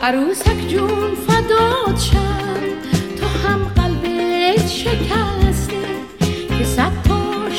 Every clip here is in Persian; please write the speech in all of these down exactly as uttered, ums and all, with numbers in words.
عروسک جون فدات شم، تو هم قلبت شکسته که صد تا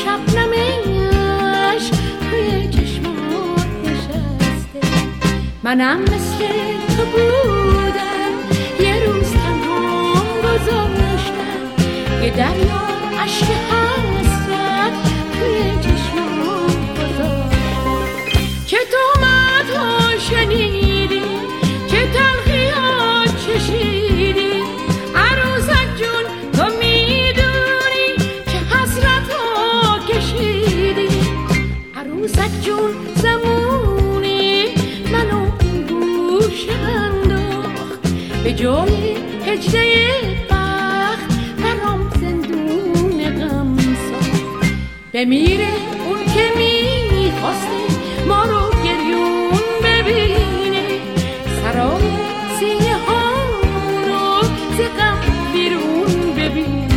شبنمش توی چشمات نشسته. منم مثل تو بودم، یه روز تنها گذاشتم، یه دریا عشق حسرت توی چشمات گذاشتم. چه تهمت‌ها شنیدی، چه تلخی‌ها چشیدی، عروسک جون تو میدونی چه حسرت‌ها کشیدی. عروسک جون زمونی منو این گوشه انداخت، به جای هجله بخت برام زندون غم ساخت. بمیره اون که میخواسته ما رو گریون ببینه، سرای سینه ها رو ز غم بیرون ببینه.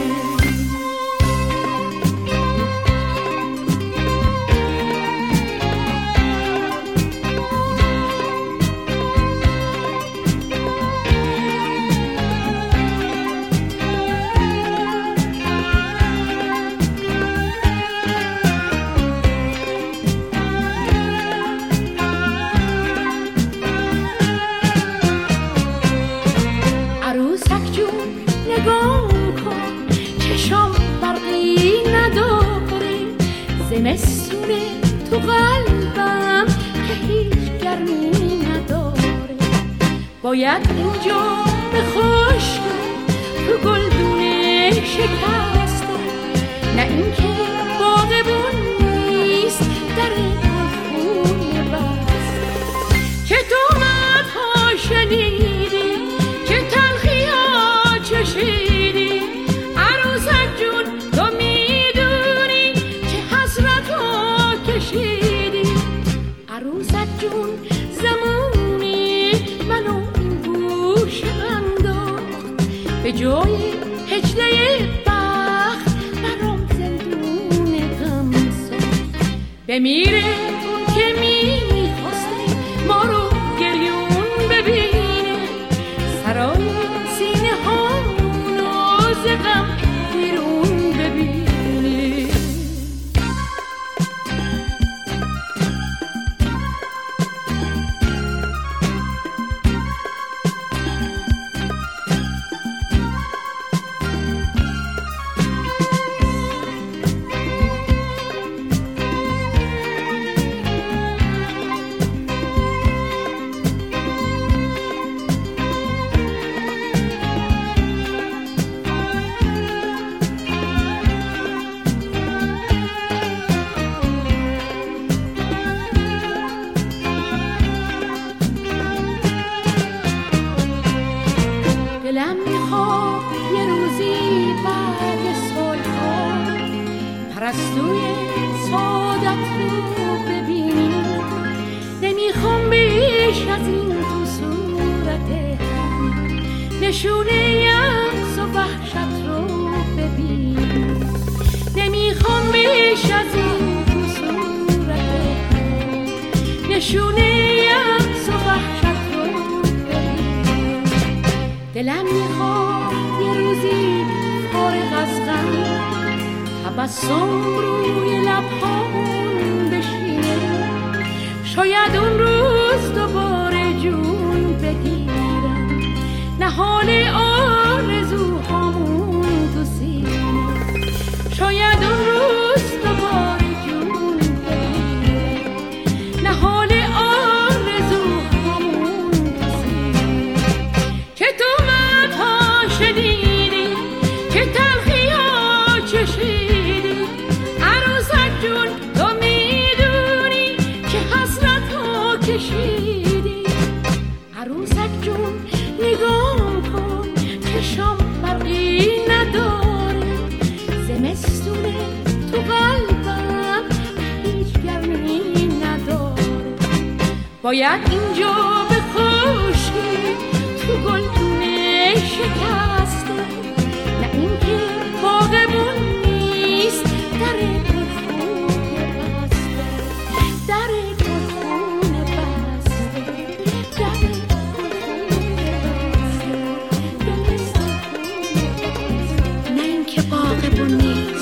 عروسک جون نگاه کن، چشام برقی نداره، زمستونه تو قلبم که هیچ گرمی نداره. باید اینجا به خشک تو گلدونه شکسته، نه اینکه باغبون نیست در خونه بسته. چه تهمت‌ها شنیدی، چه تلخی‌ها چشیدی، عروسک جون تو میدونی چه حسرت‌ها کشیدی. عروسک جون زمونی منو این گوشه انداخت، به جای هجله بخت برام زندون غم ساخت. بمیره اون که میخواسته ما رو گریون ببینه، سرای سینه ها رو ز غم بیرون ببینه. دلم میخواد یه روزی بعد سالها پرستوی سعادت رو ببینی. نمیخوام بیش از این تو صورت نشونه یأس و وحشت رو ببینی. نمیخوام بیش از این تو صورت نشونه یأس و وحشت رو ببینی. دلم میخواد یه روزی فارغ از غم تبسم روی لبهام بشینه. شاید اون روز دوباره جون بگیرم، نهال آرزوهامون تو سینه. شاید اون روز دوباره جون بگیرم، نهال آرزوهامون تو سینه. چه تهمت‌ها شنیدی، چه تلخی‌ها چشیدی، عروسک جون تو میدونی چه حسرت‌ها کشیدی. عروسک جون نگاه کن، چشام برقی نداره، زمستونه تو قلبم هیچ گرمی نداره. باید اینجا به خشکی تو گلدونه شکسته، نه اینکه باغبون نیست در گلخونه بسته. در گلخونه بسته، در گلخونه عاشق و نیست.